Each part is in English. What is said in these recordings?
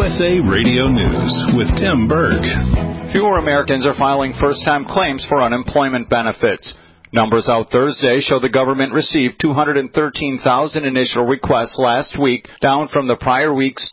USA Radio News with Tim Berg. Fewer Americans are filing first-time claims for unemployment benefits. Numbers out Thursday show the government received 213,000 initial requests last week, down from the prior week's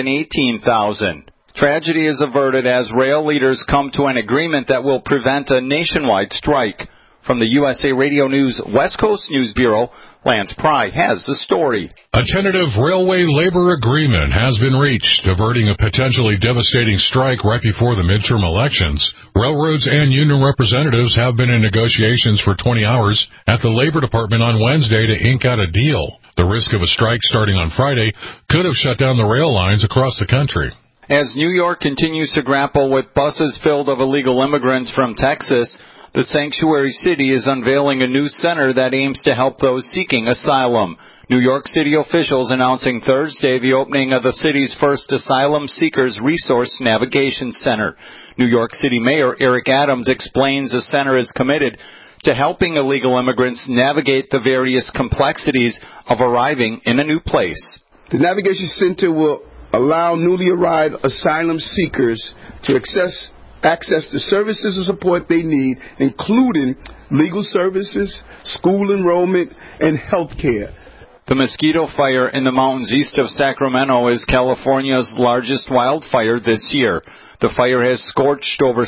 218,000. Tragedy is averted as rail leaders come to an agreement that will prevent a nationwide strike. From the USA Radio News West Coast News Bureau, Lance Pry has the story. A tentative railway labor agreement has been reached, averting a potentially devastating strike right before the midterm elections. Railroads and union representatives have been in negotiations for 20 hours at the Labor Department on Wednesday to ink out a deal. The risk of a strike starting on Friday could have shut down the rail lines across the country. As New York continues to grapple with buses filled of illegal immigrants from Texas, the sanctuary city is unveiling a new center that aims to help those seeking asylum. New York City officials announcing Thursday the opening of the city's first Asylum Seekers Resource Navigation Center. New York City Mayor Eric Adams explains the center is committed to helping illegal immigrants navigate the various complexities of arriving in a new place. The Navigation Center will allow newly arrived asylum seekers to access the services and support they need, including legal services, school enrollment, and health care. The Mosquito Fire in the mountains east of Sacramento is California's largest wildfire this year. The fire has scorched over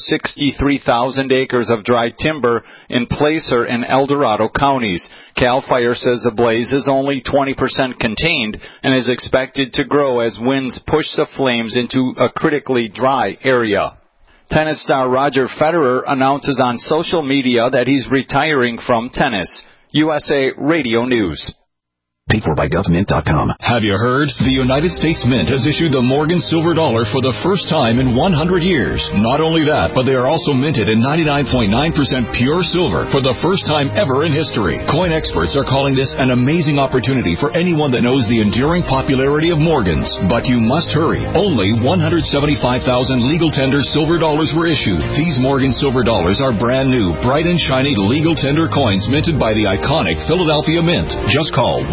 63,000 acres of dry timber in Placer and El Dorado counties. CAL FIRE says the blaze is only 20% contained and is expected to grow as winds push the flames into a critically dry area. Tennis star Roger Federer announces on social media that he's retiring from tennis. USA Radio News. Paid for by GovMint.com. Have you heard? The United States Mint has issued the Morgan Silver Dollar for the first time in 100 years. Not only that, but they are also minted in 99.9% pure silver for the first time ever in history. Coin experts are calling this an amazing opportunity for anyone that knows the enduring popularity of Morgans. But you must hurry. Only 175,000 legal tender silver dollars were issued. These Morgan Silver Dollars are brand new, bright and shiny legal tender coins minted by the iconic Philadelphia Mint. Just call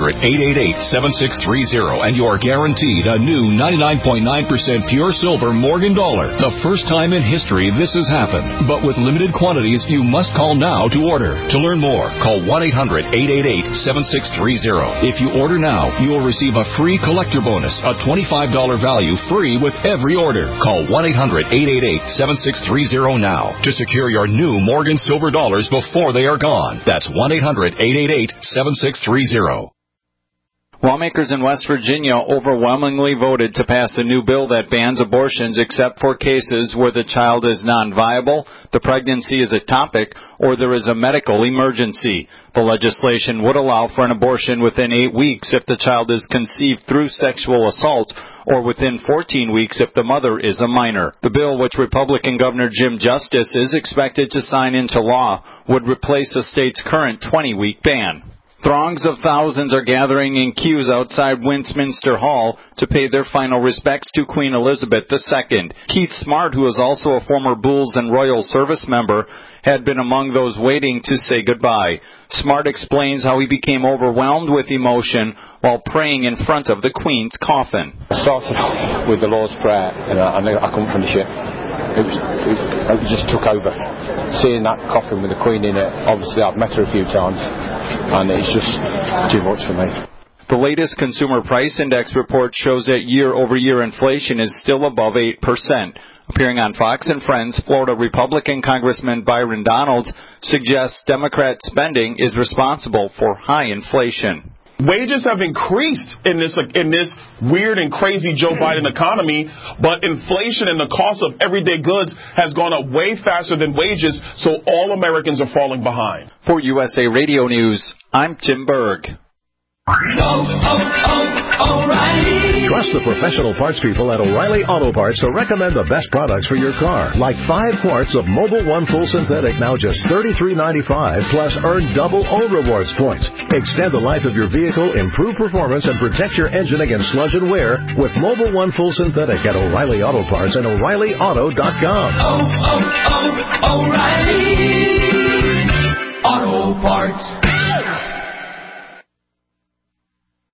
1-800-888-7630 and you are guaranteed a new 99.9% pure silver Morgan dollar. The first time in history this has happened. But with limited quantities, you must call now to order. To learn more, call 1-800-888-7630. If you order now, you will receive a free collector bonus, a $25 value free with every order. Call 1-800-888-7630 now to secure your new Morgan Silver Dollars before they are gone. That's 1-800-888-7630. Lawmakers in West Virginia overwhelmingly voted to pass a new bill that bans abortions except for cases where the child is non-viable, the pregnancy is ectopic, or there is a medical emergency. The legislation would allow for an abortion within 8 weeks if the child is conceived through sexual assault, or within 14 weeks if the mother is a minor. The bill, which Republican Governor Jim Justice is expected to sign into law, would replace the state's current 20-week ban. Throngs of thousands are gathering in queues outside Westminster Hall to pay their final respects to Queen Elizabeth II. Keith Smart, who is also a former Bulls and Royal Service member, had been among those waiting to say goodbye. Smart explains how he became overwhelmed with emotion while praying in front of the Queen's coffin. I started with the Lord's Prayer, and I couldn't finish it. It just took over. Seeing that coffin with the Queen in it, obviously I've met her a few times, and it's just too much for me. The latest Consumer Price Index report shows that year-over-year inflation is still above 8%. Appearing on Fox and Friends, Florida Republican Congressman Byron Donalds suggests Democrat spending is responsible for high inflation. Wages have increased in this weird and crazy Joe Biden economy, but inflation and the cost of everyday goods has gone up way faster than wages, so all Americans are falling behind. For USA Radio News, I'm Tim Berg. O'Reilly. Trust the professional parts people at O'Reilly Auto Parts to recommend the best products for your car. Like 5 quarts of Mobil 1 Full Synthetic, now just $33.95, plus earn double O Rewards points. Extend the life of your vehicle, improve performance, and protect your engine against sludge and wear with Mobil 1 Full Synthetic at O'Reilly Auto Parts and O'ReillyAuto.com. O'Reilly Auto Parts.